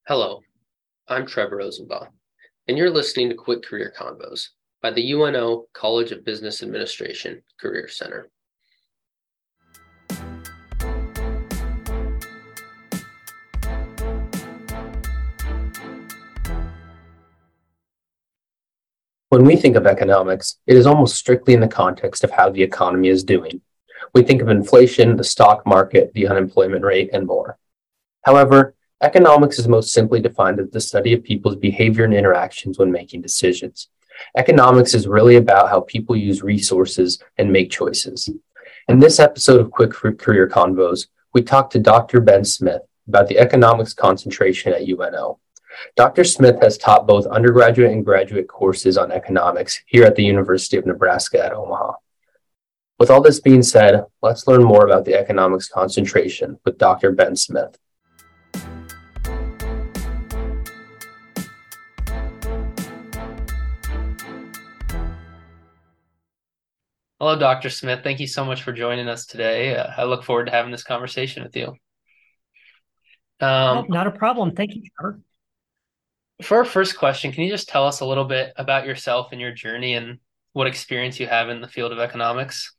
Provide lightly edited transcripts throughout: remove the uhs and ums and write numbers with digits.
Hello, I'm Trevor Rosenbaum, and you're listening to Quick Career Convos by the UNO College of Business Administration Career Center. When we think of economics, it is almost strictly in the context of how the economy is doing. We think of inflation, the stock market, the unemployment rate, and more. However, economics is most simply defined as the study of people's behavior and interactions when making decisions. Economics is really about how people use resources and make choices. In this episode of Quick Career Convos, we talked to Dr. Ben Smith about the economics concentration at UNO. Dr. Smith has taught both undergraduate and graduate courses on economics here at the University of Nebraska at Omaha. With all this being said, let's learn more about the economics concentration with Dr. Ben Smith. Hello, Dr. Smith. Thank you so much for joining us today. I look forward to having this conversation with you. Not a problem. Thank you, Trevor. For our first question, can you just tell us a little bit about yourself and your journey and what experience you have in the field of economics?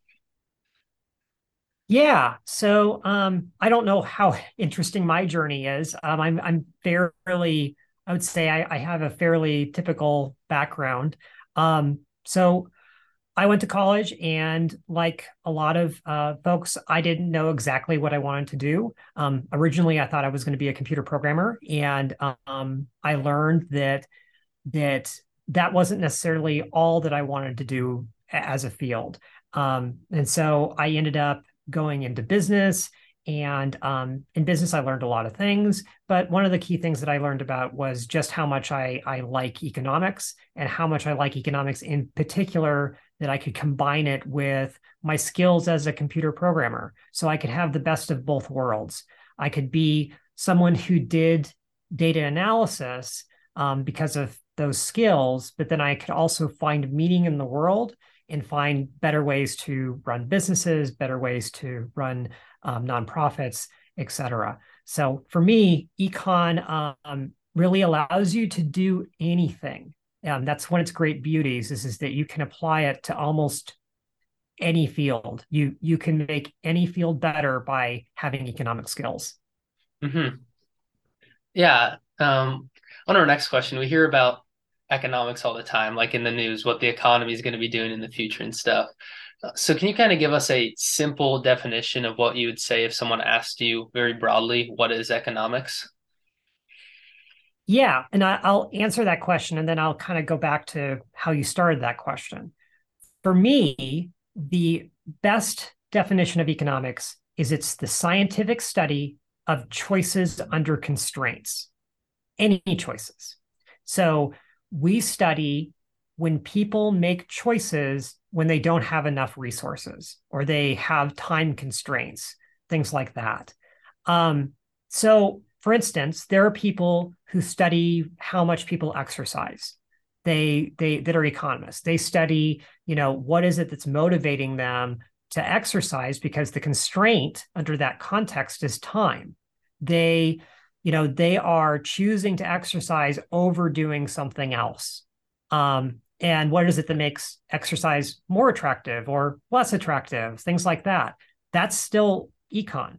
Yeah. So I don't know how interesting my journey is. I'm fairly, I would say I have a fairly typical background. So I went to college, and like a lot of folks, I didn't know exactly what I wanted to do. Originally, I thought I was going to be a computer programmer, and I learned that wasn't necessarily all that I wanted to do as a field. And so I ended up going into business. And in business, I learned a lot of things. But one of the key things that I learned about was just how much I like economics, and how much I like economics in particular, that I could combine it with my skills as a computer programmer. So I could have the best of both worlds. I could be someone who did data analysis because of those skills, but then I could also find meaning in the world and find better ways to run businesses, better ways to run nonprofits, et cetera. So for me, econ really allows you to do anything. That's one of its great beauties is that you can apply it to almost any field. You can make any field better by having economic skills. Mm-hmm. Yeah. On our next question, we hear about economics all the time, like in the news, what the economy is going to be doing in the future and stuff. So can you kind of give us a simple definition of what you would say if someone asked you very broadly, what is economics? Yeah, and I'll answer that question, and then I'll kind of go back to how you started that question. For me, the best definition of economics is it's the scientific study of choices under constraints, any choices. So we study when people make choices when they don't have enough resources or they have time constraints, things like that. So, for instance, there are people who study how much people exercise. They that are economists. They study, what is it that's motivating them to exercise, because the constraint under that context is time. They are choosing to exercise over doing something else. And what is it that makes exercise more attractive or less attractive? Things like that. That's still econ.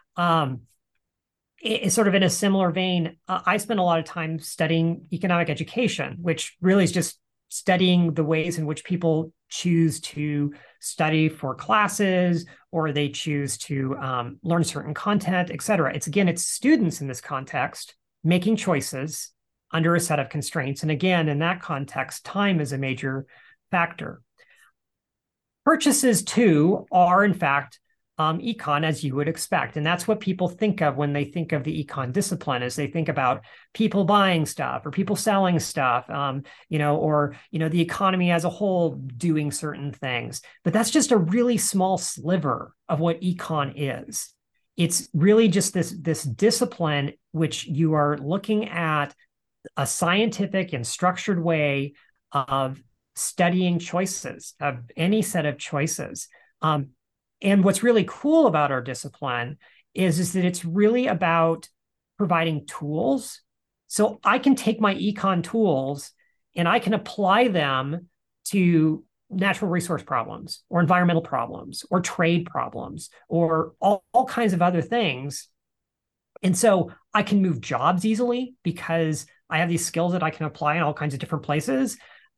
It's sort of in a similar vein. I spend a lot of time studying economic education, which really is just studying the ways in which people choose to study for classes, or they choose to learn certain content, et cetera. It's students in this context making choices under a set of constraints. And again, in that context, time is a major factor. Purchases, too, are in fact econ, as you would expect. And that's what people think of when they think of the econ discipline, is they think about people buying stuff or people selling stuff, or the economy as a whole doing certain things. But that's just a really small sliver of what econ is. It's really just this discipline which you are looking at a scientific and structured way of studying choices, of any set of choices. And what's really cool about our discipline is that it's really about providing tools So I can take my econ tools and I can apply them to natural resource problems or environmental problems or trade problems or all kinds of other things. And so I can move jobs easily because I have these skills that I can apply in all kinds of different places.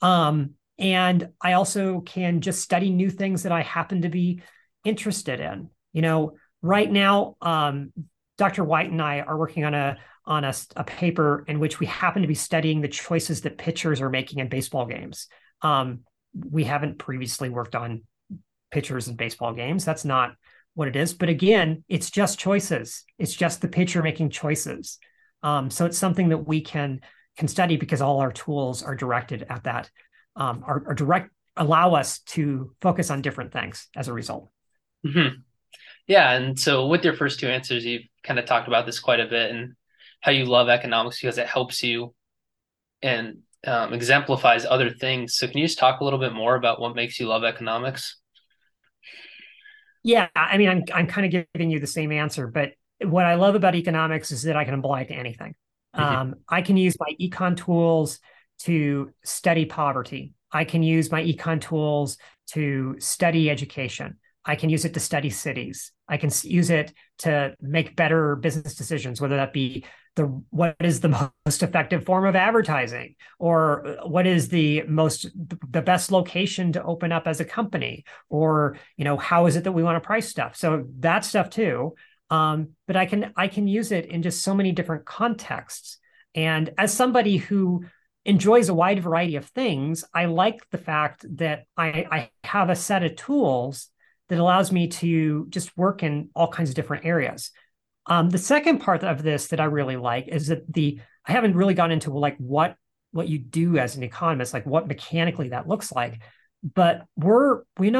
And I also can just study new things that I happen to be interested in. Right now, Dr. White and I are working on a paper in which we happen to be studying the choices that pitchers are making in baseball games. We haven't previously worked on pitchers in baseball games. That's not what it is. But again, it's just choices. It's just the pitcher making choices. So it's something that we can study because all our tools are directed at that, allow us to focus on different things as a result. Mm-hmm. Yeah. And so with your first two answers, you've kind of talked about this quite a bit and how you love economics because it helps you and exemplifies other things. So can you just talk a little bit more about what makes you love economics? Yeah, I mean, I'm kind of giving you the same answer, but what I love about economics is that I can apply it to anything. I can use my econ tools to study poverty. I can use my econ tools to study education. I can use it to study cities. I can use it to make better business decisions, whether that be what is the most effective form of advertising, or what is the best location to open up as a company, or how is it that we want to price stuff. So that stuff too. But I can use it in just so many different contexts. And as somebody who enjoys a wide variety of things, I like the fact that I have a set of tools that allows me to just work in all kinds of different areas. The second part of this that I really like is that I haven't really gone into like what you do as an economist, like what mechanically that looks like, but we're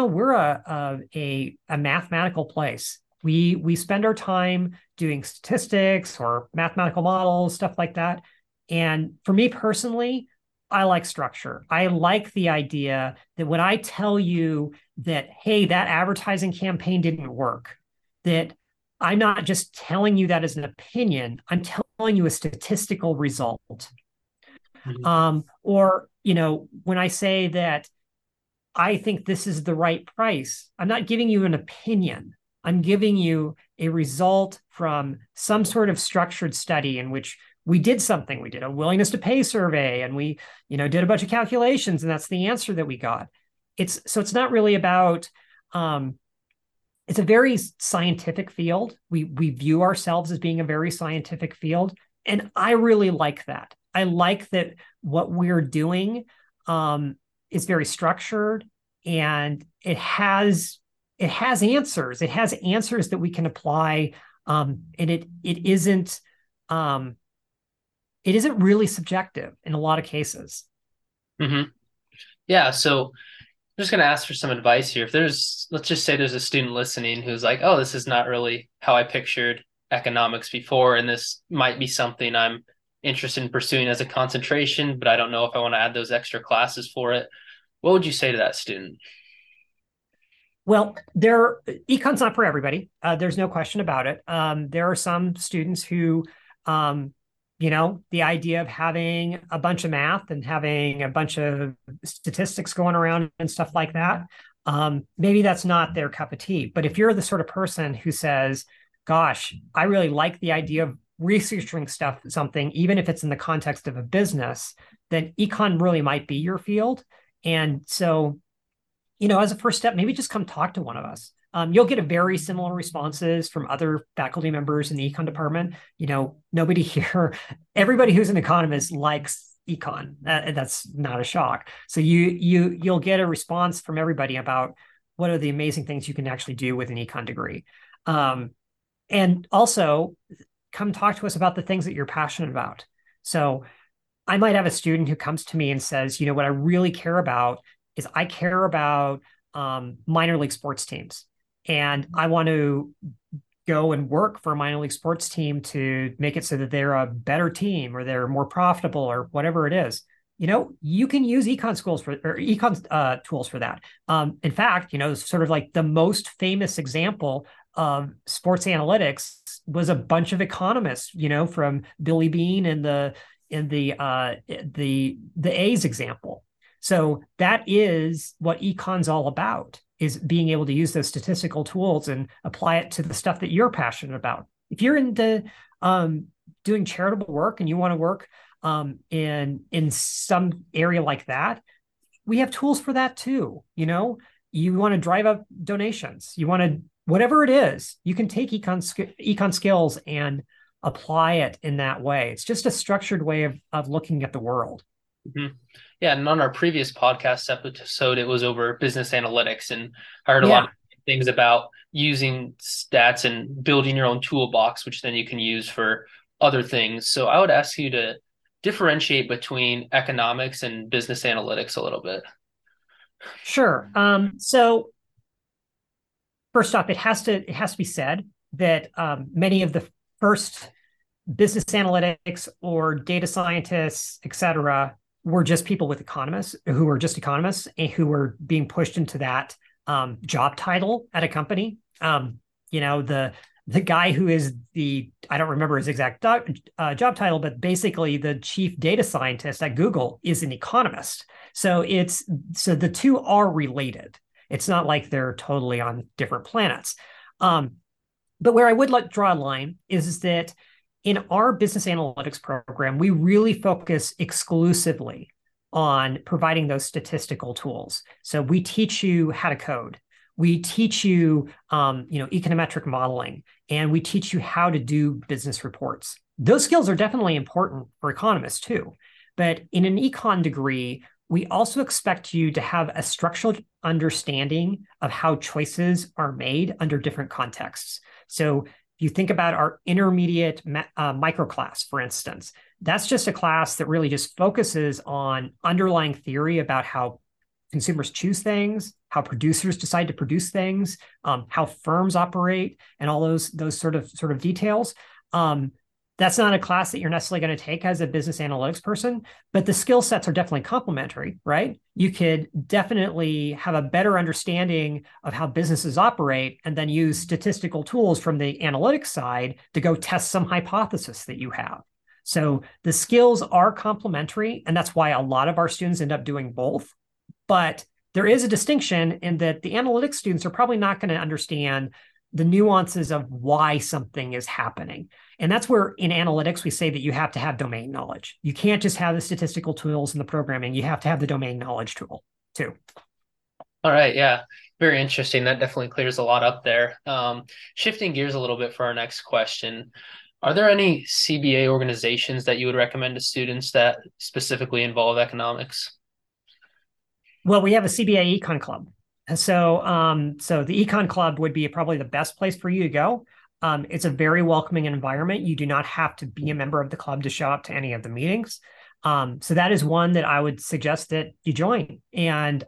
a mathematical place. We spend our time doing statistics or mathematical models, stuff like that. And for me personally, I like structure. I like the idea that when I tell you that, hey, that advertising campaign didn't work, that I'm not just telling you that as an opinion, I'm telling you a statistical result. Mm-hmm. Or when I say that I think this is the right price, I'm not giving you an opinion. I'm giving you a result from some sort of structured study in which we did something. We did a willingness to pay survey and we, did a bunch of calculations, and that's the answer that we got. It's not really about, it's a very scientific field. We view ourselves as being a very scientific field. And I really like that. I like that what we're doing is very structured, and it has answers. It has answers that we can apply. And it isn't really subjective in a lot of cases. Mm-hmm. Yeah. So I'm just going to ask for some advice here. Let's just say there's a student listening who's like, oh, this is not really how I pictured economics before, and this might be something I'm interested in pursuing as a concentration, but I don't know if I want to add those extra classes for it. What would you say to that student? Well, econ's not for everybody. There's no question about it. There are some students who, the idea of having a bunch of math and having a bunch of statistics going around and stuff like that, maybe that's not their cup of tea. But if you're the sort of person who says, gosh, I really like the idea of researching something, even if it's in the context of a business, then econ really might be your field. And so, as a first step, maybe just come talk to one of us. You'll get a very similar responses from other faculty members in the econ department. Nobody here, everybody who's an economist likes econ. That's not a shock. So you'll get a response from everybody about what are the amazing things you can actually do with an econ degree. And also come talk to us about the things that you're passionate about. So I might have a student who comes to me and says, what I really care about is I care about minor league sports teams. And I want to go and work for a minor league sports team to make it so that they're a better team or they're more profitable or whatever it is. You can use econ tools for that. In fact, sort of like the most famous example of sports analytics was a bunch of economists, from Billy Beane in the A's example. So that is what econ's all about, is being able to use those statistical tools and apply it to the stuff that you're passionate about. If you're into doing charitable work and you want to work in some area like that, we have tools for that too. You want to drive up donations, you want to, whatever it is, you can take econ skills and apply it in that way. It's just a structured way of looking at the world. Mm-hmm. Yeah, and on our previous podcast episode, it was over business analytics, and I heard a lot of things about using stats and building your own toolbox, which then you can use for other things. So I would ask you to differentiate between economics and business analytics a little bit. Sure. So first off, it has to be said that many of the first business analytics or data scientists, et cetera, were just people with economists who were just economists and who were being pushed into that job title at a company. The guy who is I don't remember his exact job title, but basically the chief data scientist at Google is an economist. So the two are related. It's not like they're totally on different planets. But where I would like to draw a line is that in our business analytics program, we really focus exclusively on providing those statistical tools. So we teach you how to code. We teach you, econometric modeling, and we teach you how to do business reports. Those skills are definitely important for economists too. But in an econ degree, we also expect you to have a structural understanding of how choices are made under different contexts. So if you think about our intermediate micro class, for instance, that's just a class that really just focuses on underlying theory about how consumers choose things, how producers decide to produce things, how firms operate, and all those sort of details. That's not a class that you're necessarily going to take as a business analytics person, but the skill sets are definitely complementary, right? You could definitely have a better understanding of how businesses operate and then use statistical tools from the analytics side to go test some hypothesis that you have. So the skills are complementary, and that's why a lot of our students end up doing both. But there is a distinction in that the analytics students are probably not going to understand the nuances of why something is happening. And that's where in analytics, we say that you have to have domain knowledge. You can't just have the statistical tools and the programming. You have to have the domain knowledge tool too. All right. Yeah. Very interesting. That definitely clears a lot up there. Shifting gears a little bit for our next question. Are there any CBA organizations that you would recommend to students that specifically involve economics? Well, we have a CBA Econ Club. So the Econ Club would be probably the best place for you to go. It's a very welcoming environment. You do not have to be a member of the club to show up to any of the meetings. So that is one that I would suggest that you join. And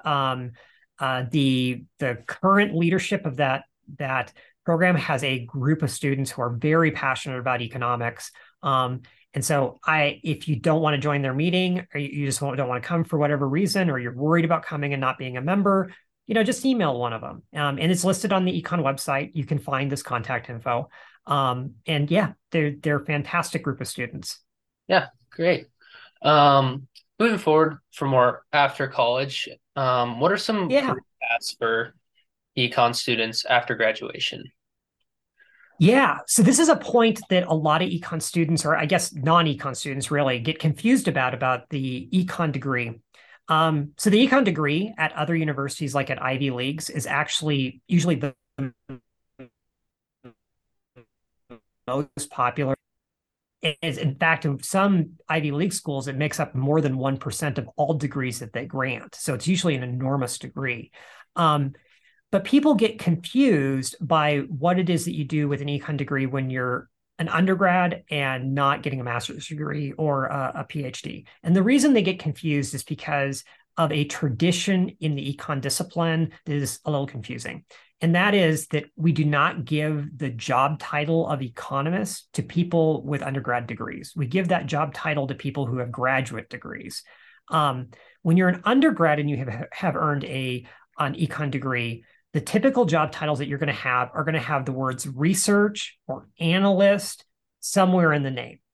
the current leadership of that program has a group of students who are very passionate about economics. And so if you don't want to join their meeting, or you just don't want to come for whatever reason, or you're worried about coming and not being a member, just email one of them. And it's listed on the Econ website. You can find this contact info. And yeah, they're a fantastic group of students. Yeah, great. Moving forward for more after college, what are some career paths for Econ students after graduation? Yeah, so this is a point that a lot of econ students, or I guess non-econ students really, get confused about the econ degree. So the econ degree at other universities, like at Ivy Leagues, is actually usually the most popular. In fact, in some Ivy League schools, it makes up more than 1% of all degrees that they grant. So it's usually an enormous degree. But people get confused by what it is that you do with an econ degree when you're an undergrad and not getting a master's degree or a PhD. And the reason they get confused is because of a tradition in the econ discipline that is a little confusing. And that is that we do not give the job title of economist to people with undergrad degrees. We give that job title to people who have graduate degrees. When you're an undergrad and you have earned an econ degree, the typical job titles that you're going to have are going to have the words research or analyst somewhere in the name.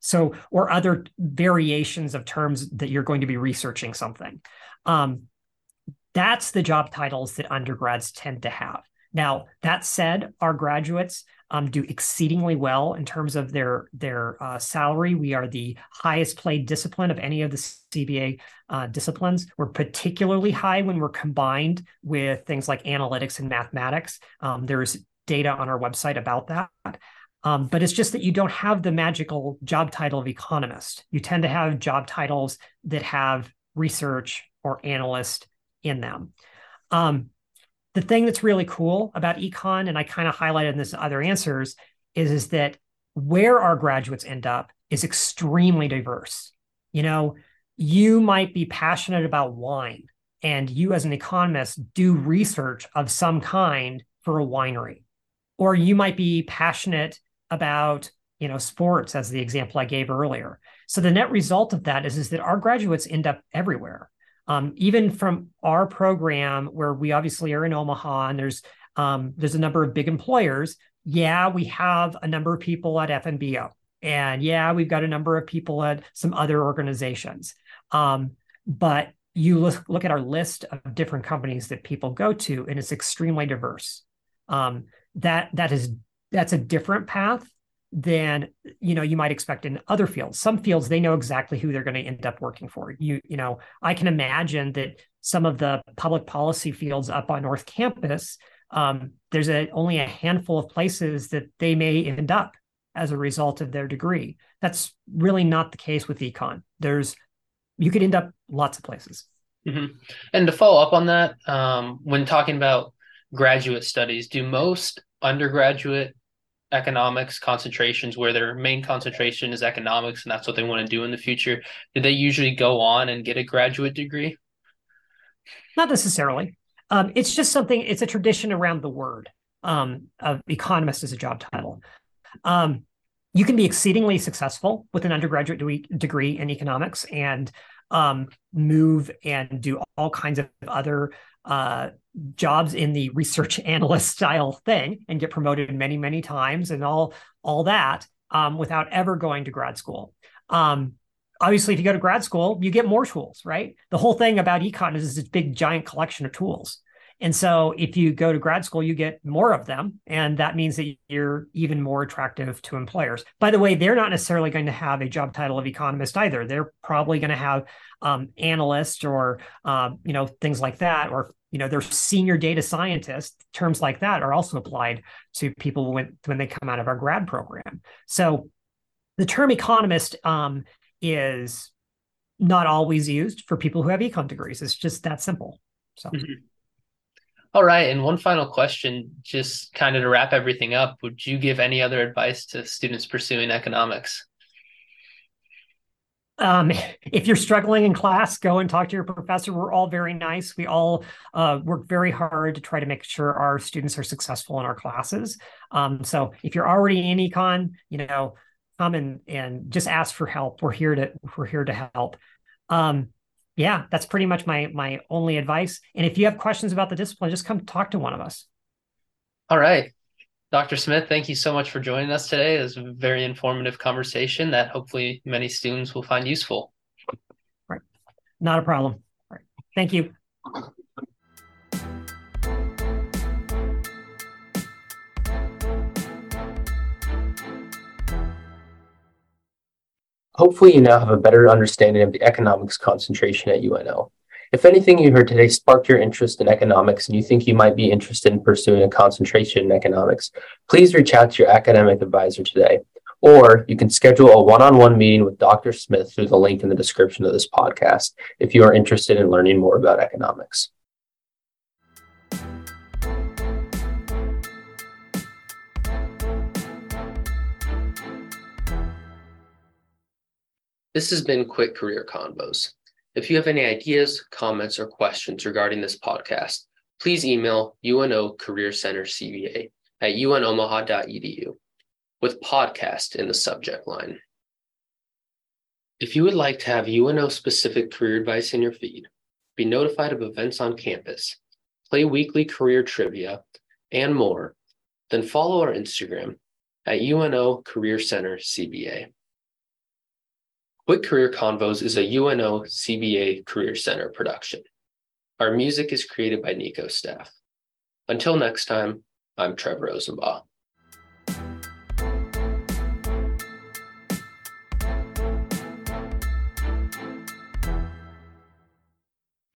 So, or other variations of terms that you're going to be researching something. That's the job titles that undergrads tend to have. Now, that said, our graduates do exceedingly well in terms of their salary. We are the highest paid discipline of any of the CBA disciplines. We're particularly high when we're combined with things like analytics and mathematics. There's data on our website about that. But it's just that you don't have the magical job title of economist. You tend to have job titles that have research or analyst in them. The thing that's really cool about econ, and I kind of highlighted in this other answers, is that where our graduates end up is extremely diverse. You might be passionate about wine, and you as an economist do research of some kind for a winery. Or you might be passionate about sports, as the example I gave earlier. So the net result of that is that our graduates end up everywhere. Even from our program, where we obviously are in Omaha, and there's a number of big employers. Yeah, we have a number of people at FNBO, and yeah, we've got a number of people at some other organizations. But you look at our list of different companies that people go to, and it's extremely diverse. That's a different path than you might expect in other fields. Some fields, they know exactly who they're going to end up working for. I can imagine that some of the public policy fields up on North Campus, there's only a handful of places that they may end up as a result of their degree. That's really not the case with econ. You could end up lots of places. Mm-hmm. And to follow up on that, when talking about graduate studies, do most undergraduate economics concentrations, where their main concentration is economics and that's what they want to do in the future, do they usually go on and get a graduate degree? Not necessarily. It's a tradition around the word of economist as a job title. You can be exceedingly successful with an undergraduate degree in economics and move and do all kinds of other jobs in the research analyst style thing and get promoted many, many times and all that without ever going to grad school. Obviously, if you go to grad school, you get more tools, right? The whole thing about econ is this big, giant collection of tools. And so if you go to grad school, you get more of them. And that means that you're even more attractive to employers. By the way, they're not necessarily going to have a job title of economist either. They're probably going to have analyst or, things like that, or, their senior data scientist. Terms like that are also applied to people when they come out of our grad program. So the term economist is not always used for people who have econ degrees. It's just that simple. So. Mm-hmm. All right. And one final question, just kind of to wrap everything up, would you give any other advice to students pursuing economics? If you're struggling in class, go and talk to your professor. We're all very nice. We all work very hard to try to make sure our students are successful in our classes. So if you're already in econ, come and just ask for help. We're here to help. Yeah, that's pretty much my only advice. And if you have questions about the discipline, just come talk to one of us. All right. Dr. Smith, thank you so much for joining us today. It was a very informative conversation that hopefully many students will find useful. Right. Not a problem. All right. Thank you. Hopefully you now have a better understanding of the economics concentration at UNO. If anything you heard today sparked your interest in economics and you think you might be interested in pursuing a concentration in economics, please reach out to your academic advisor today. Or you can schedule a one-on-one meeting with Dr. Smith through the link in the description of this podcast if you are interested in learning more about economics. This has been Quick Career Convos. If you have any ideas, comments, or questions regarding this podcast, please email UNO Career Center CBA at unomaha.edu with podcast in the subject line. If you would like to have UNO-specific career advice in your feed, be notified of events on campus, play weekly career trivia, and more, then follow our Instagram at UNO Career Center CBA. Quick Career Convos is a UNO CBA Career Center production. Our music is created by Nico staff. Until next time, I'm Trevor Rosenbaugh.